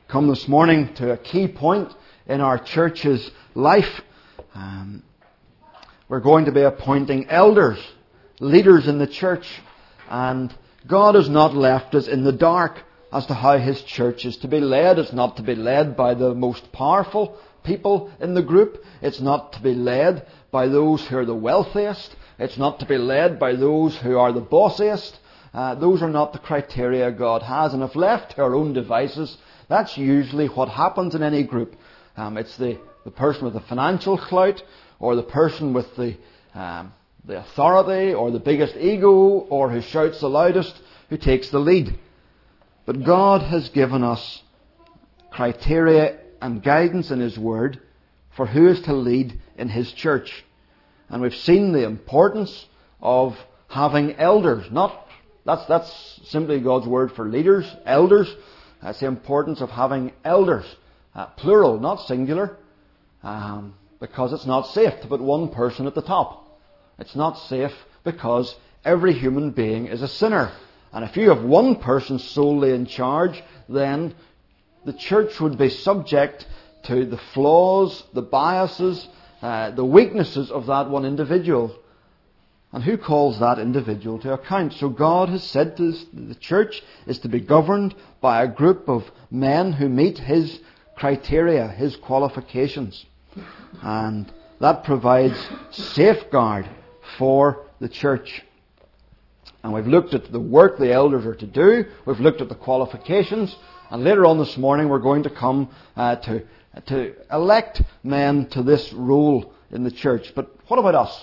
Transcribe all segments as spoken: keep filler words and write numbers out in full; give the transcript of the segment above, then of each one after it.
come this morning to a key point in our church's life. Um, we're going to be appointing elders, leaders in the church, and God has not left us in the dark as to how His church is to be led. It's not to be led by the most powerful people in the group. It's not to be led by those who are the wealthiest. It's not to be led by those who are the bossiest. Uh, those are not the criteria God has. And if left to our own devices, that's usually what happens in any group. Um, it's the, the person with the financial clout, or the person with the um, the authority, or the biggest ego, or who shouts the loudest, who takes the lead. But God has given us criteria and guidance in His Word for who is to lead in His church. And we've seen the importance of having elders. Not that's that's simply God's word for leaders, elders. That's the importance of having elders, uh, plural, not singular, um, because it's not safe to put one person at the top. It's not safe because every human being is a sinner. And if you have one person solely in charge, then the church would be subject to the flaws, the biases, uh, the weaknesses of that one individual. And who calls that individual to account? So God has said to us, the church is to be governed by a group of men who meet His criteria, His qualifications. And that provides safeguard for the church. And we've looked at the work the elders are to do. We've looked at the qualifications. And later on this morning we're going to come uh, to, to elect men to this role in the church. But what about us?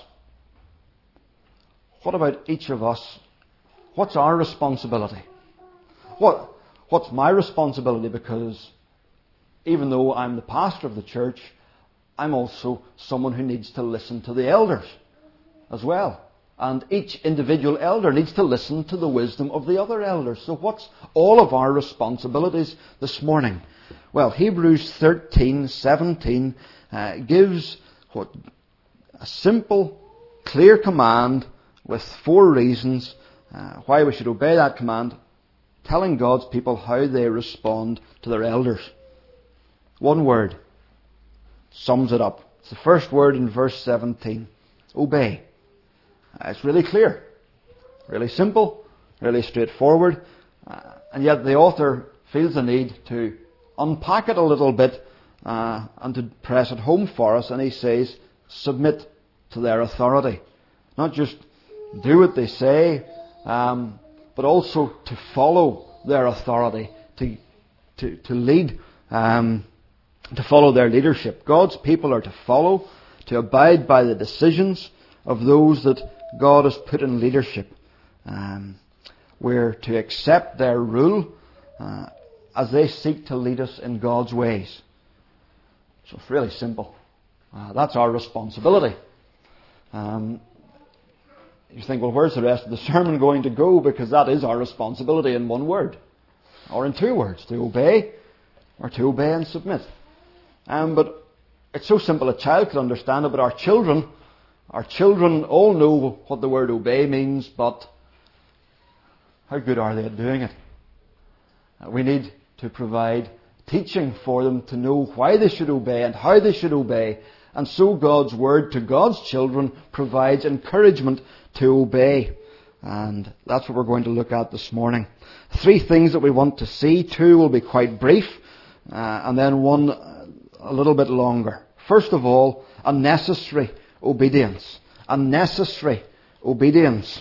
What about each of us? What's our responsibility? What, what's my responsibility? Because even though I'm the pastor of the church, I'm also someone who needs to listen to the elders as well. And each individual elder needs to listen to the wisdom of the other elders. So what's all of our responsibilities this morning? Well, Hebrews thirteen seventeen uh, gives what a simple, clear command with four reasons uh, why we should obey that command, telling God's people how they respond to their elders. One word sums it up. It's the first word in verse seventeen. Obey. Uh, it's really clear, really simple, really straightforward, uh, and yet the author feels the need to unpack it a little bit uh, and to press it home for us, and he says, submit to their authority. Not just do what they say, um, but also to follow their authority, to to, to lead, um, to follow their leadership. God's people are to follow, to abide by the decisions of those that God has put in leadership. Um, we're to accept their rule uh, as they seek to lead us in God's ways. So it's really simple. Uh, that's our responsibility. Um, You think, well, where's the rest of the sermon going to go? Because that is our responsibility in one word. Or in two words. To obey, or to obey and submit. Um, but it's so simple a child could understand it. But our children, our children all know what the word obey means. But how good are they at doing it? Uh, we need to provide teaching for them to know why they should obey and how they should obey. And so God's word to God's children provides encouragement to obey. And that's what we're going to look at this morning. Three things that we want to see. Two will be quite brief, uh, and then one a little bit longer. First of all, a necessary obedience. A necessary obedience.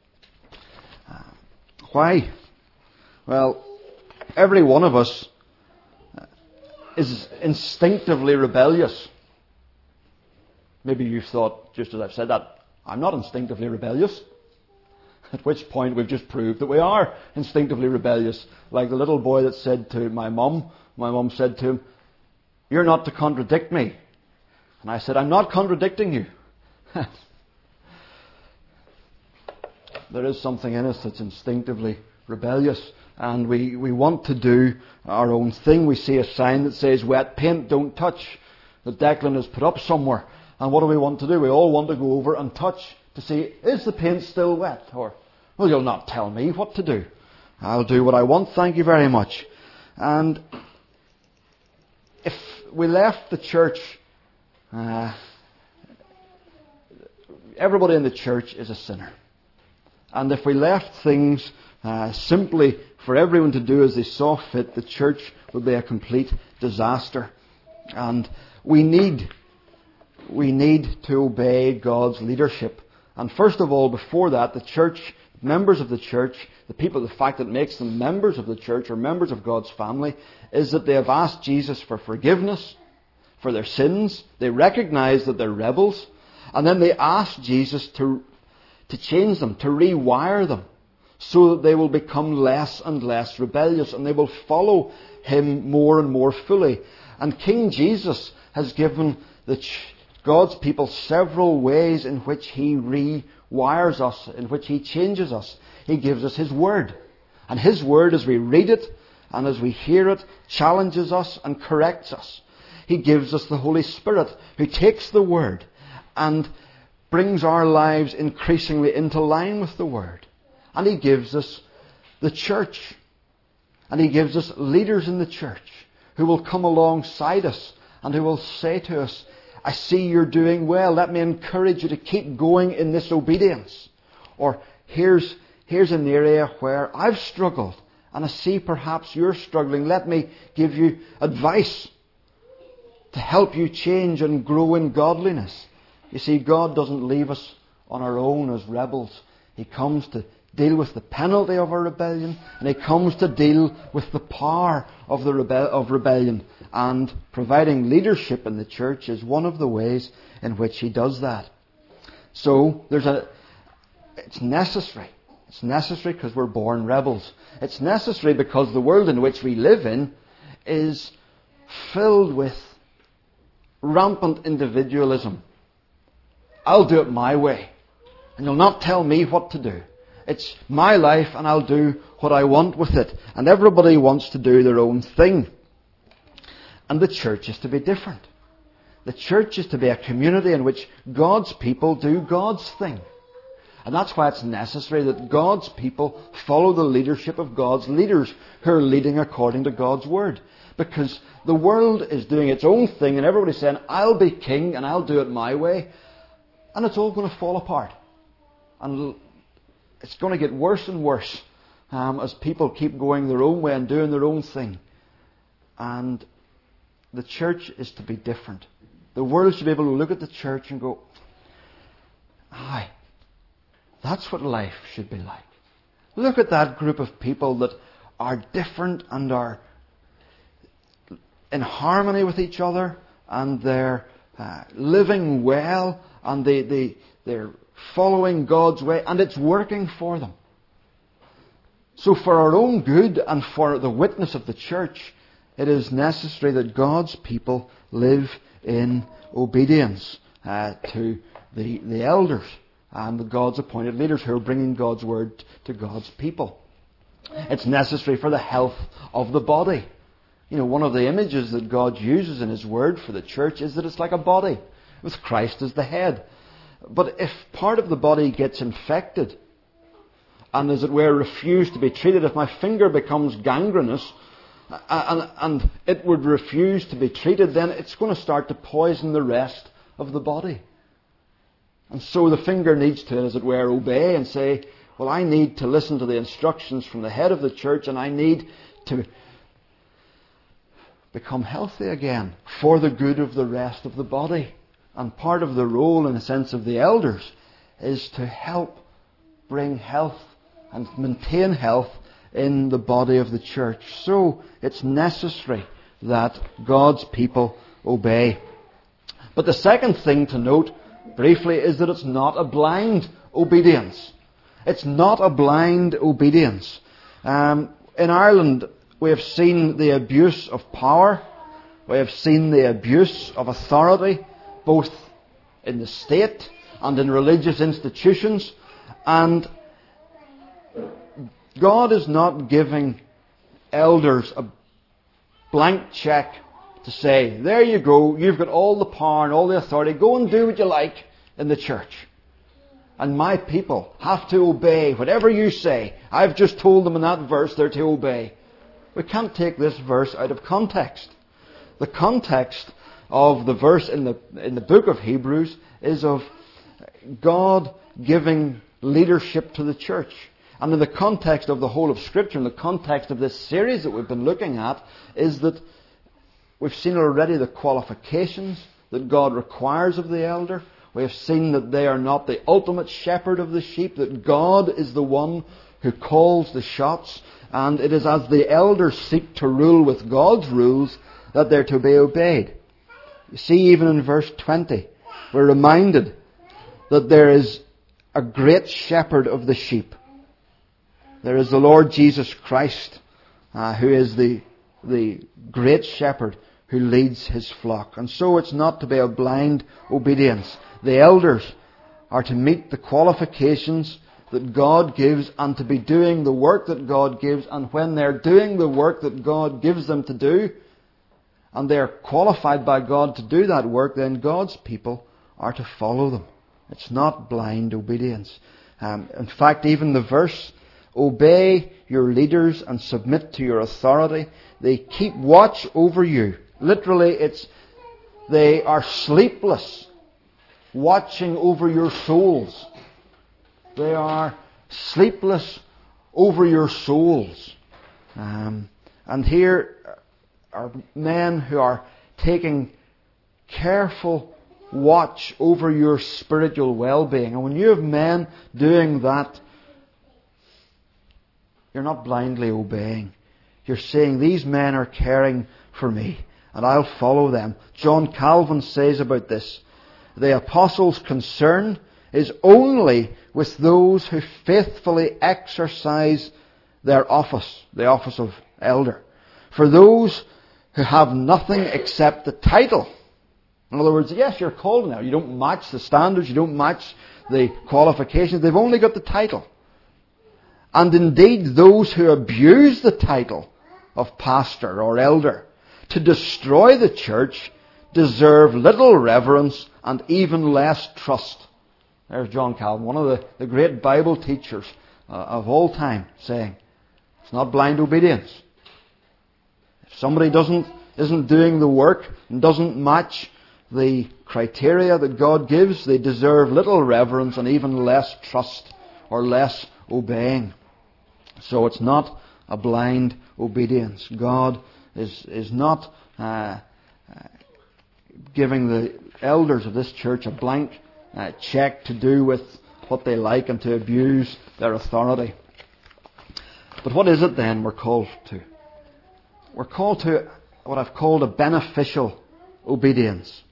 Uh, why? Well, every one of us is instinctively rebellious. Maybe you've thought, just as I've said that, I'm not instinctively rebellious. At which point we've just proved that we are instinctively rebellious. Like the little boy that said to my mum, my mum said to him, "You're not to contradict me." And I said, "I'm not contradicting you." There is something in us that's instinctively rebellious. And we, we want to do our own thing. We see a sign that says, "Wet paint, don't touch," that Declan has put up somewhere. And what do we want to do? We all want to go over and touch to see, is the paint still wet? Or, well, you'll not tell me what to do. I'll do what I want, thank you very much. And we left the church, uh, everybody in the church is a sinner. And if we left things uh, simply for everyone to do as they saw fit, the church would be a complete disaster. And we need, we need to obey God's leadership. And first of all, before that, the church, members of the church, the people, the fact that makes them members of the church or members of God's family, is that they have asked Jesus for forgiveness for their sins. They recognize that they're rebels. And then they ask Jesus to, to change them, to rewire them, so that they will become less and less rebellious and they will follow Him more and more fully. And King Jesus has given the ch- God's people several ways in which He rewires us, in which He changes us. He gives us His Word. And His Word, as we read it and as we hear it, challenges us and corrects us. He gives us the Holy Spirit, who takes the Word and brings our lives increasingly into line with the Word. And He gives us the church. And He gives us leaders in the church who will come alongside us and who will say to us, I see you're doing well. Let me encourage you to keep going in this obedience. Or here's, here's an area where I've struggled and I see perhaps you're struggling. Let me give you advice to help you change and grow in godliness. You see, God doesn't leave us on our own as rebels. He comes to deal with the penalty of our rebellion, and He comes to deal with the power of the rebe- of rebellion. And providing leadership in the church is one of the ways in which He does that. So there's a, it's necessary. It's necessary because we're born rebels. It's necessary because the world in which we live in is filled with rampant individualism. I'll do it my way, and you'll not tell me what to do. It's my life and I'll do what I want with it. And everybody wants to do their own thing. And the church is to be different. The church is to be a community in which God's people do God's thing. And that's why it's necessary that God's people follow the leadership of God's leaders who are leading according to God's Word. Because the world is doing its own thing and everybody's saying, I'll be king and I'll do it my way. And it's all going to fall apart. And it's going to get worse and worse um, as people keep going their own way and doing their own thing. And the church is to be different. The world should be able to look at the church and go, aye, that's what life should be like. Look at that group of people that are different and are in harmony with each other, and they're uh, living well, and they, they, they're following God's way, and it's working for them. So for our own good and for the witness of the church, it is necessary that God's people live in obedience uh, to the, the elders and the God's appointed leaders who are bringing God's word to God's people. It's necessary for the health of the body. You know, one of the images that God uses in His Word for the church is that it's like a body, with Christ as the head. But if part of the body gets infected and, as it were, refused to be treated, if my finger becomes gangrenous and, and it would refuse to be treated, then it's going to start to poison the rest of the body. And so the finger needs to, as it were, obey and say, well, I need to listen to the instructions from the head of the church and I need to become healthy again for the good of the rest of the body. And part of the role, in a sense, of the elders is to help bring health and maintain health in the body of the church. So it's necessary that God's people obey. But the second thing to note, briefly, is that it's not a blind obedience. It's not a blind obedience. Um, in Ireland, we have seen the abuse of power. We have seen the abuse of authority, both in the state and in religious institutions. And God is not giving elders a blank check to say, there you go, you've got all the power and all the authority, go and do what you like in the church. And my people have to obey whatever you say. I've just told them in that verse they're to obey. We can't take this verse out of context. the context of the verse in the in the book of Hebrews is of God giving leadership to the church. And in the context of the whole of Scripture, in the context of this series that we've been looking at, is that we've seen already the qualifications that God requires of the elder. We have seen that they are not the ultimate shepherd of the sheep, that God is the one who calls the shots. And it is as the elders seek to rule with God's rules that they're to be obeyed. You see, even in verse twenty, we're reminded that there is a great shepherd of the sheep. There is the Lord Jesus Christ, uh, who is the, the great shepherd who leads his flock. And so it's not to be a blind obedience. The elders are to meet the qualifications that God gives and to be doing the work that God gives. And when they're doing the work that God gives them to do, and they're qualified by God to do that work, then God's people are to follow them. It's not blind obedience. Um, in fact, even the verse, obey your leaders and submit to your authority. They keep watch over you. Literally, it's they are sleepless, watching over your souls. They are sleepless over your souls. Um, and here are men who are taking careful watch over your spiritual well-being. And when you have men doing that, you're not blindly obeying. You're saying, these men are caring for me, and I'll follow them. John Calvin says about this, the apostles' concern is only with those who faithfully exercise their office, the office of elder. For those who have nothing except the title. In other words, yes, you're called now. You don't match the standards, you don't match the qualifications. They've only got the title. And indeed, those who abuse the title of pastor or elder to destroy the church deserve little reverence and even less trust. There's John Calvin, one of the, the great Bible teachers uh, of all time, saying, it's not blind obedience. If somebody doesn't isn't doing the work and doesn't match the criteria that God gives, they deserve little reverence and even less trust or less obeying. So it's not a blind obedience. God is is not uh, uh, giving the elders of this church a blank uh, check to do with what they like and to abuse their authority. But what is it then we're called to? We're called to what I've called a beneficial obedience.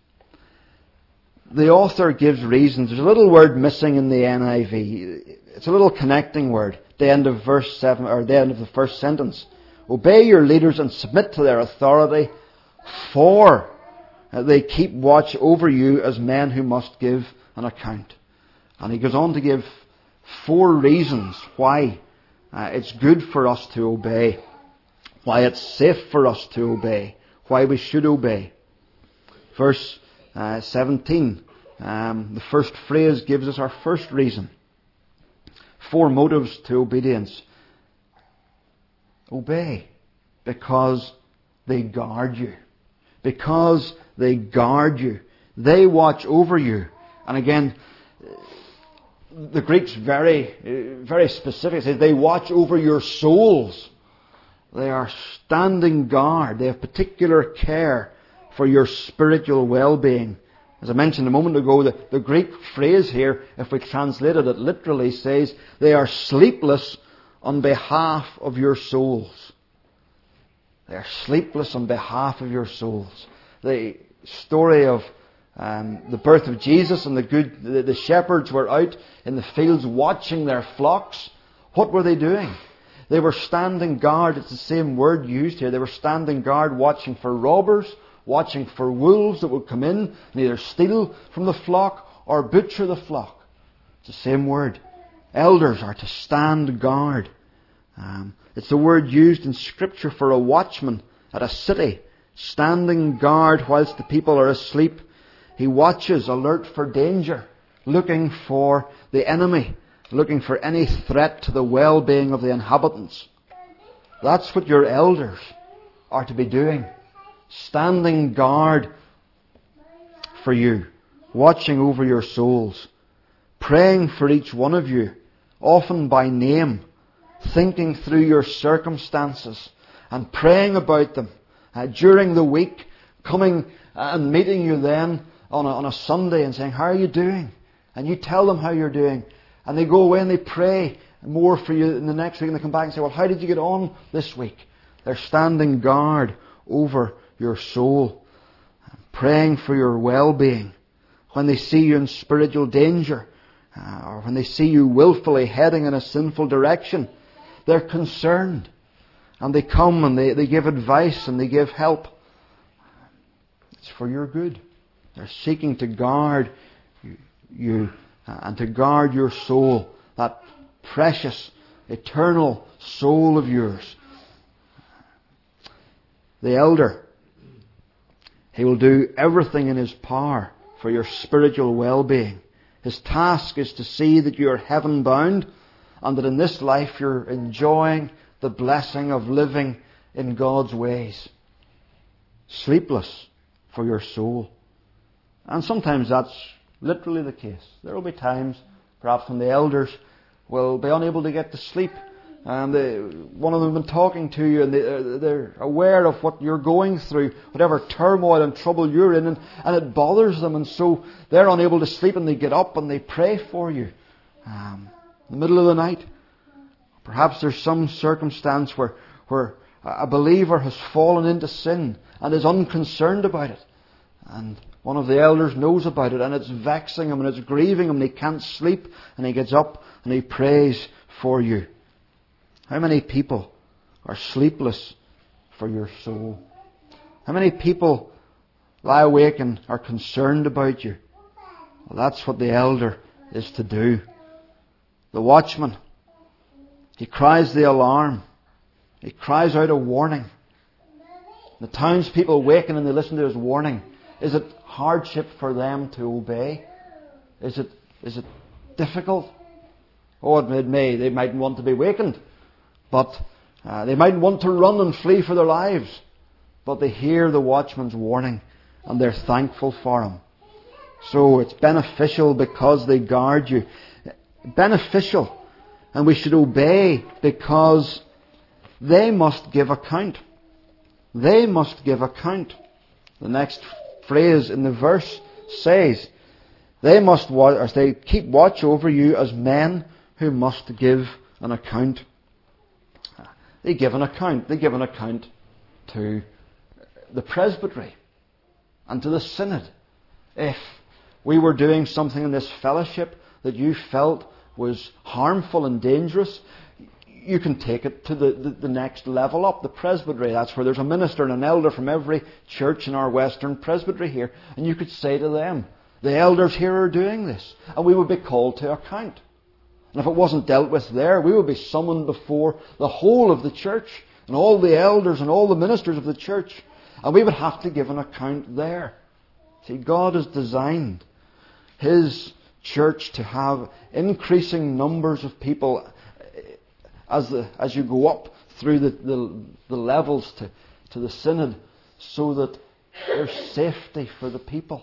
The author gives reasons. There's a little word missing in the N I V. It's a little connecting word. The end of verse seven, or the end of the first sentence. Obey your leaders and submit to their authority, for they keep watch over you as men who must give an account. And he goes on to give four reasons why uh, it's good for us to obey, why it's safe for us to obey, why we should obey. Verse uh, seventeen, um, the first phrase gives us our first reason. Four motives to obedience. Obey because they guard you. Because they guard you. They watch over you. And again, the Greek's very, very specific. It says they watch over your souls. They are standing guard. They have particular care for your spiritual well-being. As I mentioned a moment ago, the, the Greek phrase here, if we translated it literally, says, they are sleepless on behalf of your souls. They are sleepless on behalf of your souls. The story of um, the birth of Jesus and the good, the, the shepherds were out in the fields watching their flocks. What were they doing? They were standing guard. It's the same word used here. They were standing guard watching for robbers, watching for wolves that would come in and either steal from the flock or butcher the flock. It's the same word. Elders are to stand guard. Um, it's the word used in Scripture for a watchman at a city, standing guard whilst the people are asleep. He watches, alert for danger, looking for the enemy, looking for any threat to the well-being of the inhabitants. That's what your elders are to be doing. standing guard for you, watching over your souls, praying for each one of you, often by name, thinking through your circumstances and praying about them uh, during the week, coming and meeting you then on a, on a Sunday and saying, how are you doing? And you tell them how you're doing. And they go away and they pray more for you in the next week, and they come back and say, well, how did you get on this week? They're standing guard over your soul, praying for your well-being. When they see you in spiritual danger, uh, or when they see you willfully heading in a sinful direction, they're concerned. And they come and they, they give advice and they give help. It's for your good. They're seeking to guard you, you uh, and to guard your soul, that precious, eternal soul of yours. The elder, he will do everything in his power for your spiritual well-being. His task is to see that you are heaven-bound and that in this life you're enjoying the blessing of living in God's ways. Sleepless for your soul. And sometimes that's literally the case. There will be times, perhaps, when the elders will be unable to get to sleep. And they, one of them has been talking to you and they, they're aware of what you're going through, whatever turmoil and trouble you're in, and, and it bothers them, and so they're unable to sleep, and they get up and they pray for you um, in the middle of the night. Perhaps there's some circumstance where, where a believer has fallen into sin and is unconcerned about it. And one of the elders knows about it, and it's vexing him and it's grieving him, and he can't sleep, and he gets up and he prays for you. How many people are sleepless for your soul? How many people lie awake and are concerned about you? Well, that's what the elder is to do. The watchman, he cries the alarm. He cries out a warning. The townspeople awaken and they listen to his warning. Is it hardship for them to obey? Is it is it difficult? Oh, it may. They mightn't want to be wakened. But uh, they mightn't want to run and flee for their lives. But they hear the watchman's warning and they're thankful for him. So it's beneficial because they guard you. Beneficial. And we should obey because they must give account. They must give account. The next phrase in the verse says, they must watch, or they keep watch over you as men who must give an account. They give an account. They give an account to the presbytery and to the synod. If we were doing something in this fellowship that you felt was harmful and dangerous, you can take it to the, the, the next level up, the presbytery. That's where there's a minister and an elder from every church in our Western presbytery here. And you could say to them, the elders here are doing this. And we would be called to account. And if it wasn't dealt with there, we would be summoned before the whole of the church and all the elders and all the ministers of the church. And we would have to give an account there. See, God has designed His church to have increasing numbers of people as the, as you go up through the, the, the levels to, to the synod, so that there's safety for the people.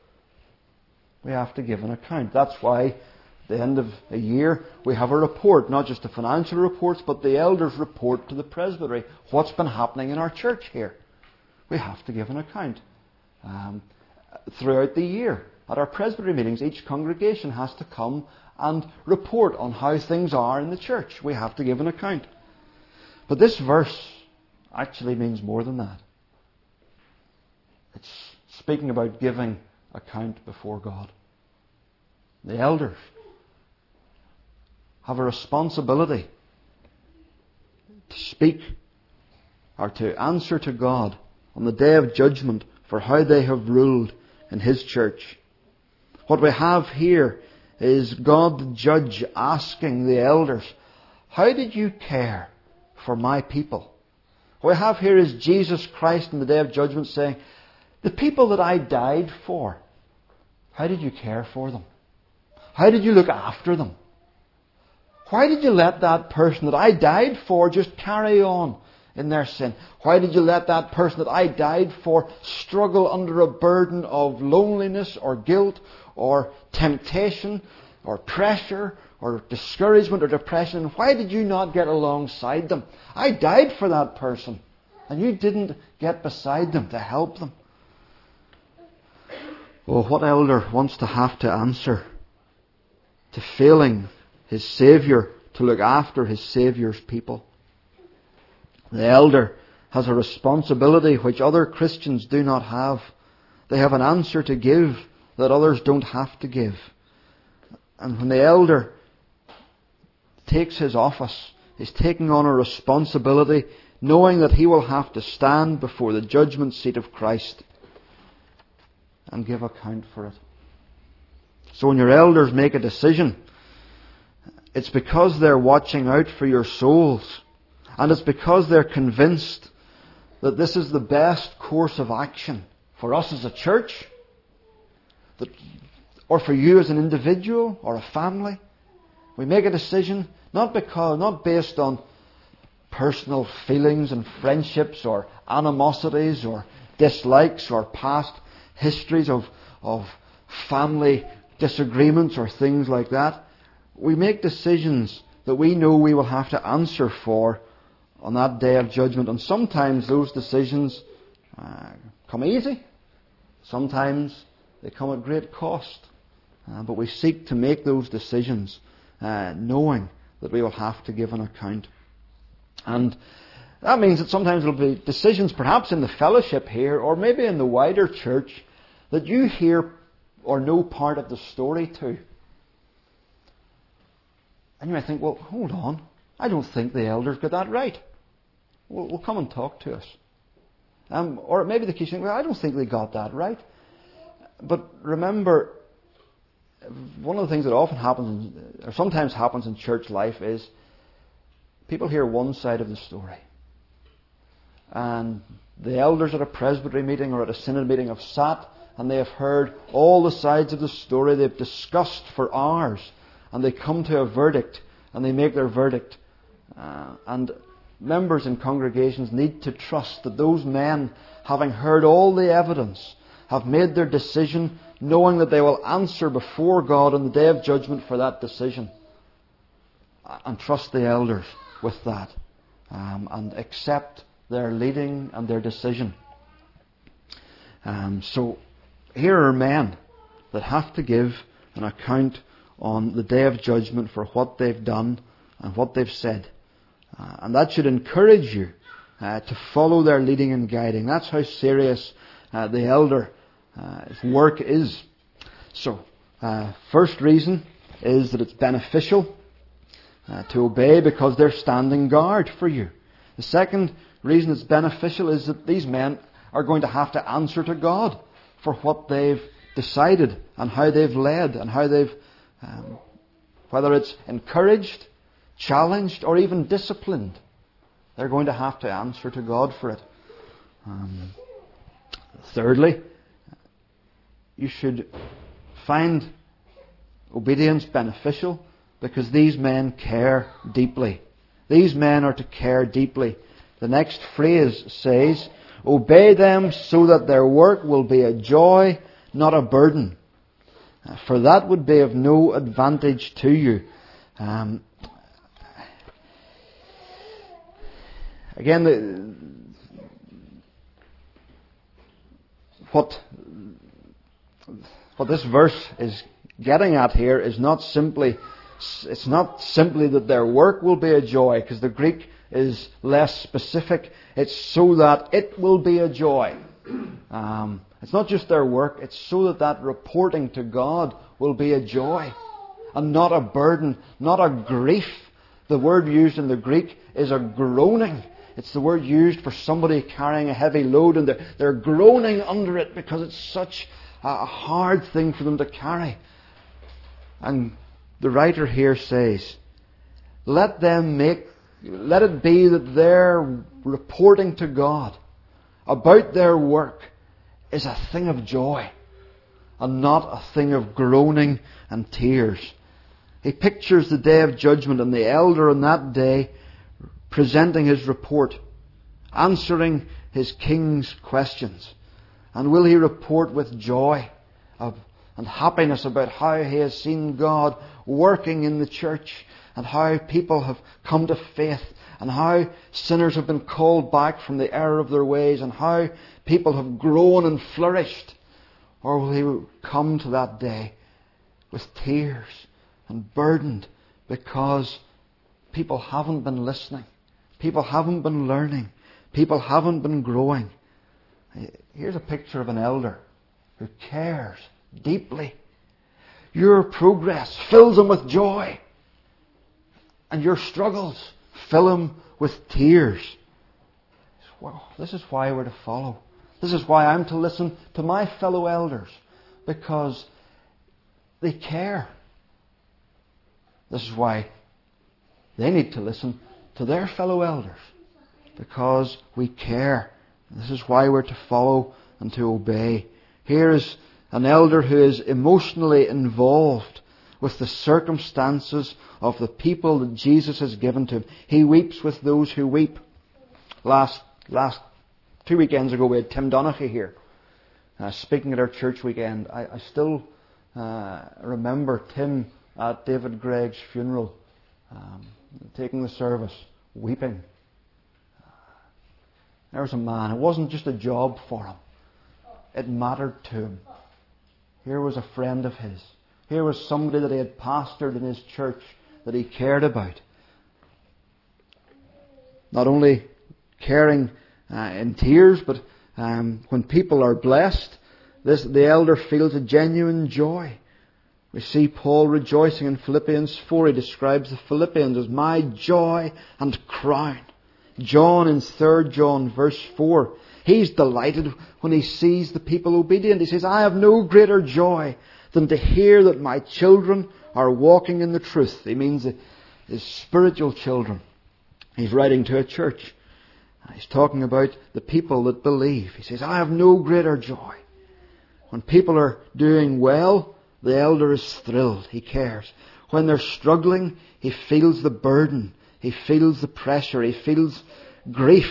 We have to give an account. That's why at the end of a year we have a report, not just the financial reports, but the elders report to the presbytery what's been happening in our church here. We have to give an account. Um, throughout the year, at our presbytery meetings, each congregation has to come and report on how things are in the church. We have to give an account. But this verse actually means more than that. It's speaking about giving account before God. The elders have a responsibility to speak or to answer to God on the day of judgment for how they have ruled in His church. What we have here is God the judge asking the elders, how did you care for my people? What we have here is Jesus Christ in the day of judgment saying, the people that I died for, how did you care for them? How did you look after them? Why did you let that person that I died for just carry on in their sin? Why did you let that person that I died for struggle under a burden of loneliness or guilt or temptation or pressure or discouragement or depression? Why did you not get alongside them? I died for that person, and you didn't get beside them to help them. Oh, what elder wants to have to answer to failing his Saviour to look after his Saviour's people? The elder has a responsibility which other Christians do not have. They have an answer to give that others don't have to give. And when the elder takes his office, he's taking on a responsibility, knowing that he will have to stand before the judgment seat of Christ and give account for it. So when your elders make a decision, it's because they're watching out for your souls. And it's because they're convinced that this is the best course of action for us as a church, that, or for you as an individual or a family. We make a decision not because, not based on personal feelings and friendships or animosities or dislikes or past histories of, of family disagreements or things like that. We make decisions that we know we will have to answer for on that day of judgment. And sometimes those decisions uh, come easy. Sometimes they come at great cost. Uh, but we seek to make those decisions uh, knowing that we will have to give an account. And that means that sometimes there will be decisions perhaps in the fellowship here or maybe in the wider church that you hear or know part of the story to. And you might think, well, hold on. I don't think the elders got that right. Well, well come and talk to us. Um, or it may be the case, you think, well, I don't think they got that right. But remember, one of the things that often happens, or sometimes happens in church life is people hear one side of the story. And the elders at a presbytery meeting or at a synod meeting have sat and they have heard all the sides of the story. They've discussed for hours. And they come to a verdict, and they make their verdict. Uh, and members in congregations need to trust that those men, having heard all the evidence, have made their decision, knowing that they will answer before God on the day of judgment for that decision. And trust the elders with that. Um, and accept their leading and their decision. Um, so, here are men that have to give an account on the day of judgment for what they've done and what they've said. Uh, and that should encourage you uh, to follow their leading and guiding. That's how serious uh, the elder's uh, work is. So, uh, first reason is that it's beneficial uh, to obey because they're standing guard for you. The second reason it's beneficial is that these men are going to have to answer to God for what they've decided and how they've led and how they've Um, whether it's encouraged, challenged, or even disciplined. They're going to have to answer to God for it. Um, thirdly, you should find obedience beneficial because these men care deeply. These men are to care deeply. The next phrase says, "Obey them so that their work will be a joy, not a burden. For that would be of no advantage to you." Um, again, the, what what this verse is getting at here is not simply it's not simply that their work will be a joy, because the Greek is less specific. It's so that it will be a joy. Um, It's not just their work, it's so that that reporting to God will be a joy and not a burden, not a grief. The word used in the Greek is a groaning. It's the word used for somebody carrying a heavy load and they're, they're groaning under it because it's such a hard thing for them to carry. And the writer here says, let them make, let it be that their reporting to God about their work is a thing of joy and not a thing of groaning and tears. He pictures the day of judgment and the elder on that day presenting his report answering his king's questions? And will he report with joy of, and happiness about how he has seen God working in the church, and how people have come to faith, and how sinners have been called back from the error of their ways, and how people have grown and flourished? Or will he come to that day with tears and burdened because people haven't been listening, people haven't been learning, people haven't been growing? Here's a picture of an elder who cares deeply. Your progress fills him with joy, and your struggles fill him with tears. Well, this is why we're to follow. This is why I'm to listen to my fellow elders, because they care. This is why they need to listen to their fellow elders, because we care. This is why we're to follow and to obey. Here is an elder who is emotionally involved with the circumstances of the people that Jesus has given to him. He weeps with those who weep. Last, last two weekends ago we had Tim Donaghy here, uh, speaking at our church weekend. I, I still uh, remember Tim at David Gregg's funeral, um, taking the service, weeping. There was a man. It wasn't just a job for him. It mattered to him. Here was a friend of his. Here was somebody that he had pastored in his church that he cared about. Not only caring uh, in tears, but um, when people are blessed, this, the elder feels a genuine joy. We see Paul rejoicing in Philippians four. He describes the Philippians as my joy and crown. John in third John verse four, he's delighted when he sees the people obedient. He says, I have no greater joy than to hear that my children are walking in the truth. He means his spiritual children. He's writing to a church. He's talking about the people that believe. He says, I have no greater joy. When people are doing well, the elder is thrilled. He cares. When they're struggling, he feels the burden. He feels the pressure. He feels grief.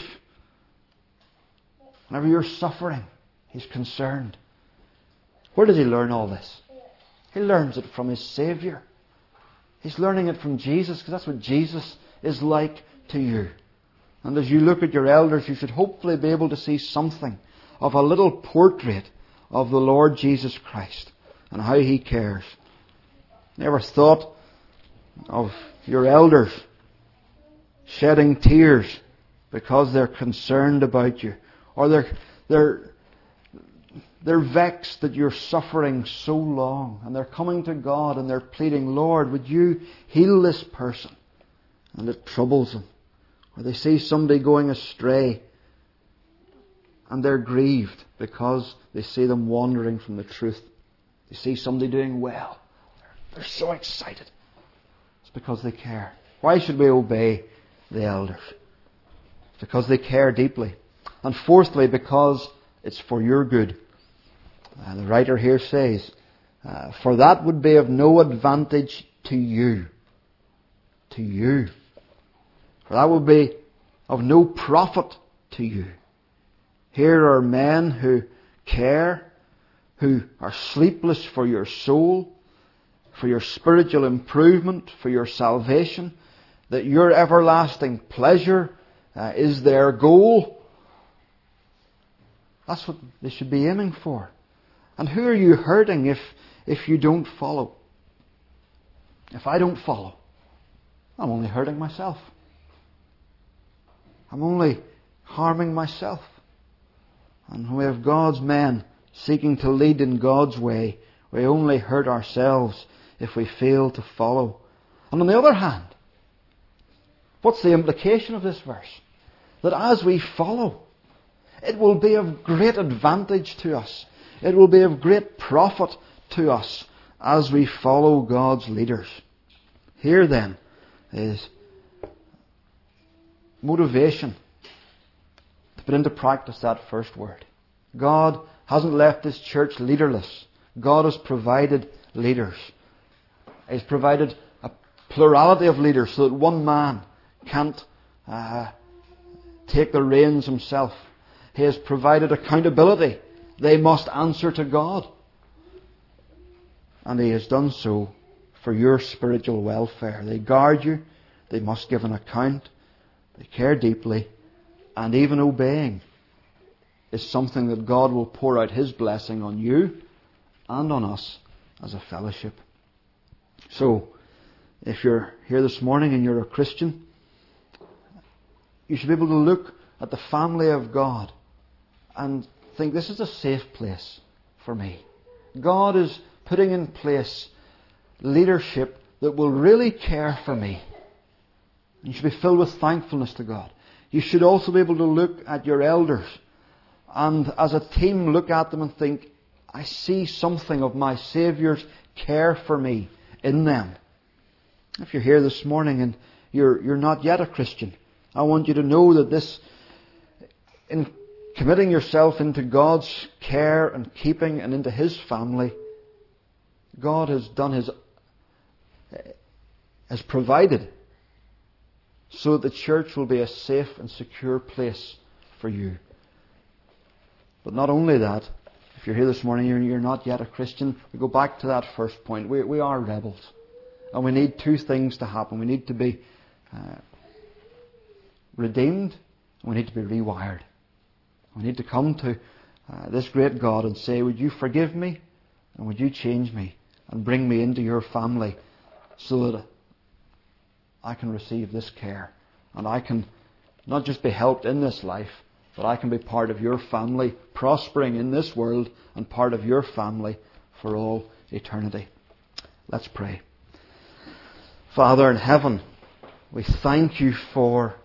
Whenever you're suffering, he's concerned. Where does he learn all this? He learns it from his Saviour. He's learning it from Jesus, because that's what Jesus is like to you. And as you look at your elders, you should hopefully be able to see something of a little portrait of the Lord Jesus Christ and how he cares. Never thought of your elders shedding tears because they're concerned about you, or they're they're they're vexed that you're suffering so long, and they're coming to God and they're pleading, Lord, would you heal this person? And it troubles them. Or they see somebody going astray and they're grieved because they see them wandering from the truth. They see somebody doing well. They're, they're so excited. It's because they care. Why should we obey the elders? It's because they care deeply. And fourthly, because it's for your good. Uh, the writer here says, uh, for that would be of no advantage to you. To you. For that would be of no profit to you. Here are men who care, who are sleepless for your soul, for your spiritual improvement, for your salvation, that your everlasting pleasure uh, is their goal. That's what they should be aiming for. And who are you hurting if, if you don't follow? If I don't follow, I'm only hurting myself. I'm only harming myself. And when we have God's men seeking to lead in God's way, we only hurt ourselves if we fail to follow. And on the other hand, what's the implication of this verse? That as we follow, it will be of great advantage to us. It will be of great profit to us as we follow God's leaders. Here then is motivation to put into practice that first word. God hasn't left His church leaderless. God has provided leaders. He's provided a plurality of leaders so that one man can't uh, take the reins himself. He has provided accountability. They must answer to God. And He has done so for your spiritual welfare. They guard you. They must give an account. They care deeply. And even obeying is something that God will pour out His blessing on you and on us as a fellowship. So, if you're here this morning and you're a Christian, you should be able to look at the family of God and think, this is a safe place for me. God is putting in place leadership that will really care for me. You should be filled with thankfulness to God. You should also be able to look at your elders and as a team look at them and think, I see something of my Saviour's care for me in them. If you're here this morning and you're, you're not yet a Christian, I want you to know that this, in committing yourself into God's care and keeping and into His family, God has done His, has provided so that the church will be a safe and secure place for you. But not only that, if you're here this morning and you're not yet a Christian, we go back to that first point. We, we are rebels. And we need two things to happen. We need to be uh, redeemed, and we need to be rewired. We need to come to uh, this great God and say, would you forgive me? And would you change me? And bring me into your family so that I can receive this care. And I can not just be helped in this life, but I can be part of your family, prospering in this world, and part of your family for all eternity. Let's pray. Father in heaven, we thank you for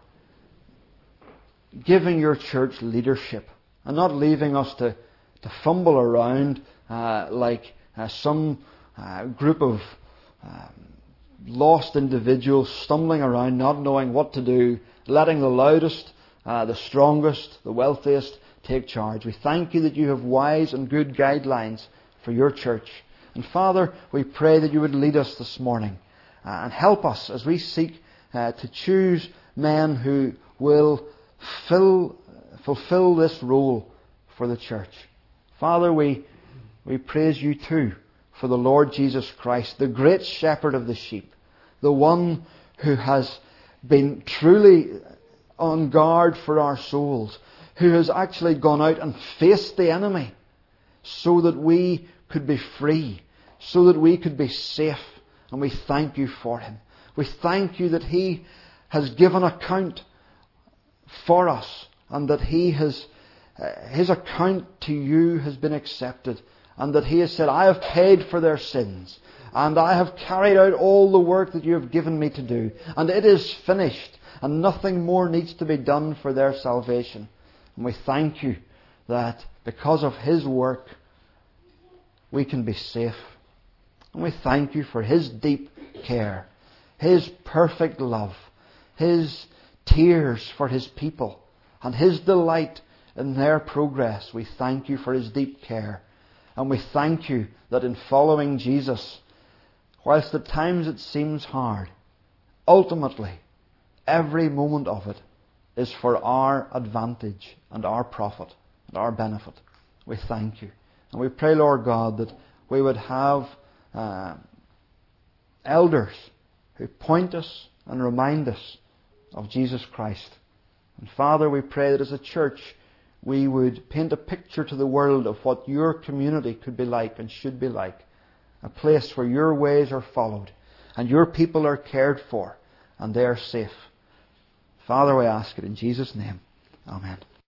giving your church leadership and not leaving us to, to fumble around uh, like uh, some uh, group of um, lost individuals stumbling around, not knowing what to do, letting the loudest, uh, the strongest, the wealthiest take charge. We thank you that you have wise and good guidelines for your church. And Father, we pray that you would lead us this morning uh, and help us as we seek uh, to choose men who will fill, fulfill this role for the church. Father, we, we praise you too for the Lord Jesus Christ, the great shepherd of the sheep, the one who has been truly on guard for our souls, who has actually gone out and faced the enemy so that we could be free, so that we could be safe. And we thank you for Him. We thank you that He has given account for us and that He has, uh, His account to you has been accepted, and that He has said, I have paid for their sins and I have carried out all the work that you have given me to do, and it is finished. And nothing more needs to be done for their salvation. And we thank you that because of His work, we can be safe. And we thank you for His deep care, His perfect love, His tears for His people, and His delight in their progress. We thank you for His deep care. And we thank you that in following Jesus, whilst at times it seems hard, ultimately, every moment of it is for our advantage and our profit and our benefit. We thank you. And we pray, Lord God, that we would have uh, elders who point us and remind us of Jesus Christ. And Father, we pray that as a church we would paint a picture to the world of what your community could be like and should be like. A place where your ways are followed and your people are cared for and they are safe. Father, we ask it in Jesus' name. Amen.